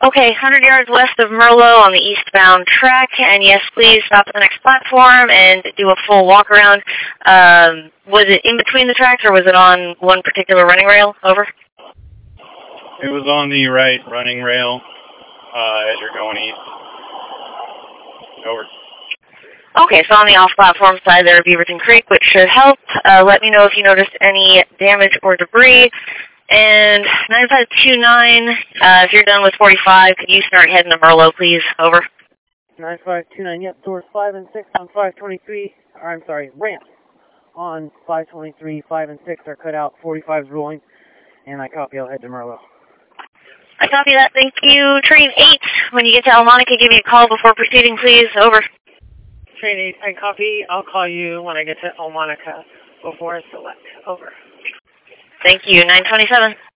Okay, 100 yards west of Merlot on the eastbound track, and yes, please stop at the next platform and do a full walk around. Was it in between the tracks, or was it on one particular running rail? Over. It was on the right running rail as you're going east. Over. Okay, so on the off-platform side there of Beaverton Creek, which should help. Let me know if you noticed any damage or debris. And 9529, if you're done with 45, could you start heading to Merlot, please? Over. 9529, yep, doors 5 and 6 on 523, or I'm sorry, ramps on 523, 5 and 6 are cut out, 45's rolling, and I copy, I'll head to Merlot. I copy that, thank you. Train 8, when you get to Elmonica, give me a call before proceeding, please. Over. Train 8, I copy, I'll call you when I get to Elmonica before I select. Over. Thank you. 927.